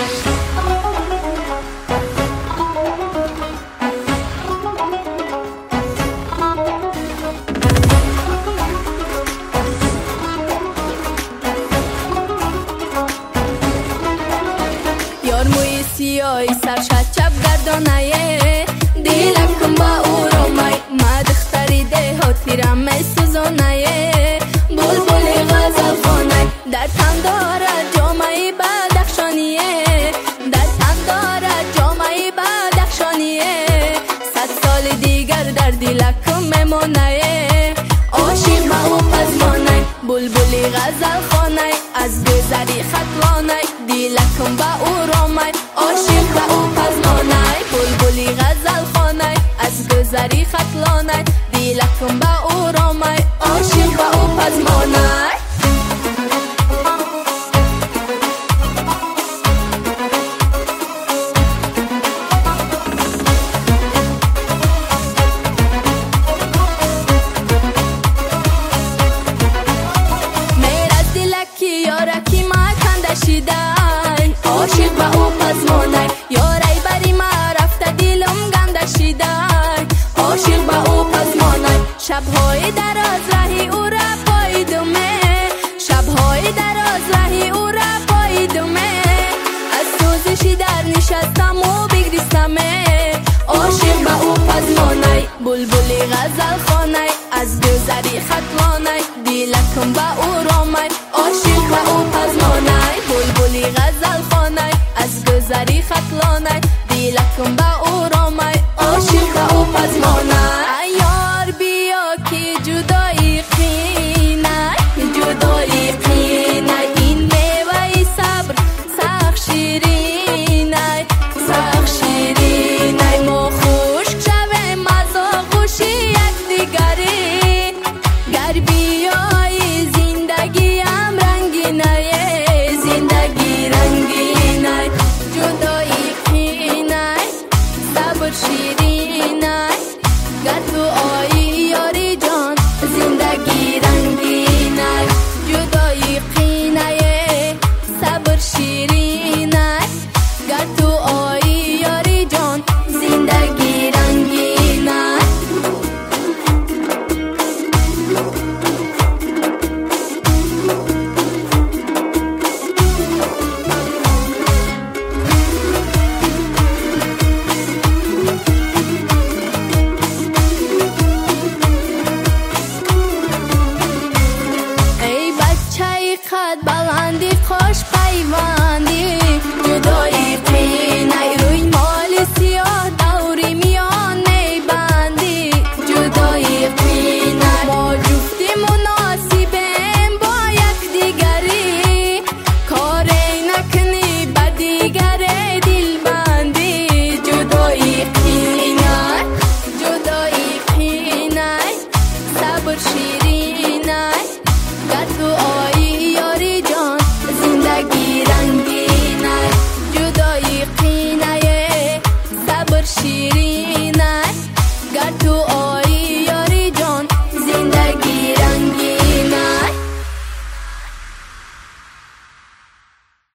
یار موی سیاهی سرشد چپ گردانه دیلکم با او رو ما دختری دهاتی را می سوزانه بلبلی غزل خانه در تن دارد جامعی بدخشانیه در تن دارد جامعی بدخشانیه 100 سال دیگر در دیلکم میمانه عاشق با او پزمانه بلبلی غزل خانه از گذری خطلانه دیلکم با او رامه عاشق با او پزمانه بلبلی غزل خانه از گذری خطلانه دیلکم با او رامه عاشق با او پزمانه یارکی ما کندشیدن عاشق با او پزمانه یاری بری ما رفته دیلم گندشیدن عاشق با او پزمانه شبهای دراز رهی او را پاییدمه شبهای دراز رهی او را پاییدمه از سوزشی در نشستم و بگریستمه عاشق با او پزمانه بلبلی غزل خانه از گذری خطلانه دیلکم با او رامه عاشق با او پزمانه بلبلی غزل خانه از گذری خطلانه دیلکم با او رامه عاشق با او پزمانه یار بیا که جدایی قینه جدایی قینه این میوه صبر سخت شیرینه سخت شیرینه ما خشک شویم از آغوشی یکدیگری گر بیایی زندگیم رنگینه زندگی رنگینه جدایی قینه صبر شیرینه گر تو آیی یاری جان زندگی رنگینه جدایی قینه صبر شیرینه گر تو آیی یاری جان زندگی رنگینه ای بچه قد بلندی خوش پیوندی جدایی قینه روی مال سیاه دوری میانه بندی جدایی قینه ما جفتی مناسبیم با یک دیگری کاری نکنی با دیگر دل بندی جدایی قینه جدایی قینه صبر شیرینه گر تو آیی یاری جان زندگی رنگینه جدایی قینه صبر شیرینه